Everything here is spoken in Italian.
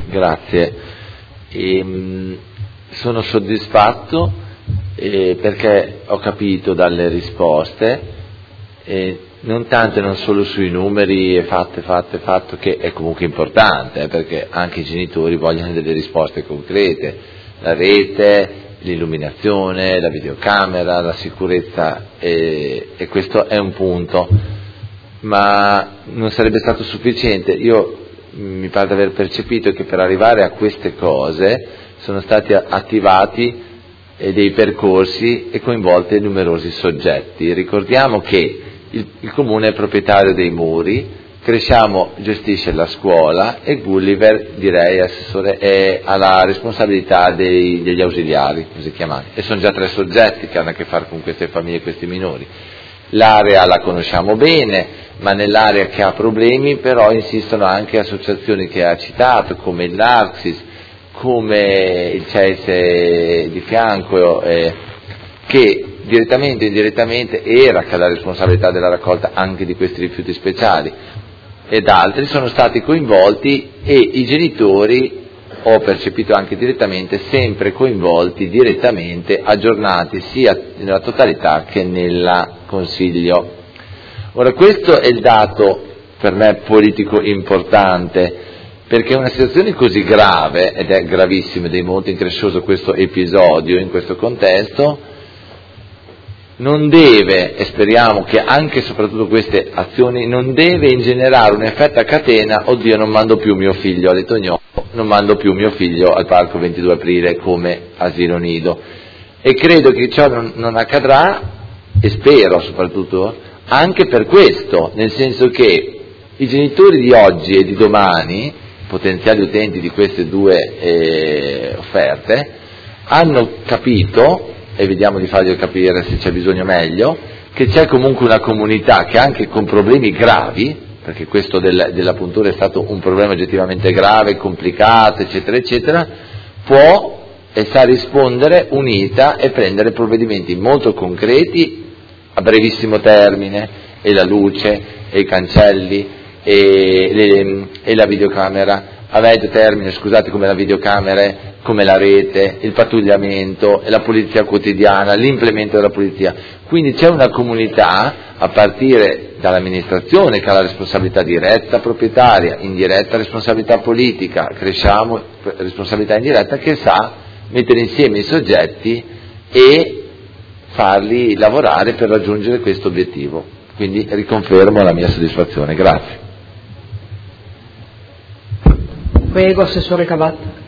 Grazie. Sono soddisfatto perché ho capito dalle risposte, non tanto e non solo sui numeri e fatto, che è comunque importante, perché anche i genitori vogliono delle risposte concrete, la rete, l'illuminazione, la videocamera, la sicurezza, e questo è un punto, ma non sarebbe stato sufficiente. Mi pare di aver percepito che per arrivare a queste cose sono stati attivati dei percorsi e coinvolti numerosi soggetti. Ricordiamo che il comune è proprietario dei muri, Cresciamo gestisce la scuola e Gulliver, direi, assessore, ha la responsabilità degli ausiliari, così chiamati, e sono già 3 soggetti che hanno a che fare con queste famiglie e questi minori. L'area la conosciamo bene, ma nell'area che ha problemi però insistono anche associazioni che ha citato, come il l'Arxis, come il CES di fianco, che direttamente e indirettamente era che ha la responsabilità della raccolta anche di questi rifiuti speciali, ed altri sono stati coinvolti, e i genitori, ho percepito anche direttamente, sempre coinvolti direttamente, aggiornati sia nella totalità che nel Consiglio. Ora, questo è il dato per me politico importante, perché una situazione così grave, ed è gravissimo ed è molto increscioso questo episodio in questo contesto, non deve, e speriamo che anche e soprattutto queste azioni, non deve ingenerare un effetto a catena: oddio, non mando più mio figlio all'Etognomo, non mando più mio figlio al Parco 22 Aprile come asilo nido. E credo che ciò non accadrà, e spero soprattutto anche per questo, nel senso che i genitori di oggi e di domani, potenziali utenti di queste 2 offerte, hanno capito, e vediamo di farglielo capire se c'è bisogno meglio, che c'è comunque una comunità che anche con problemi gravi, perché questo della puntura è stato un problema oggettivamente grave, complicato, eccetera, eccetera, può e sa rispondere unita e prendere provvedimenti molto concreti a brevissimo termine, e la luce, e i cancelli, e la videocamera, a medio termine, scusate, come la videocamera, come la rete, il pattugliamento, e la polizia quotidiana, l'implemento della polizia. Quindi c'è una comunità, a partire dall'amministrazione, che ha la responsabilità diretta proprietaria, indiretta responsabilità politica, Cresciamo responsabilità indiretta, che sa mettere insieme i soggetti e farli lavorare per raggiungere questo obiettivo. Quindi riconfermo la mia soddisfazione. Grazie. Prego, Assessore Cavatta.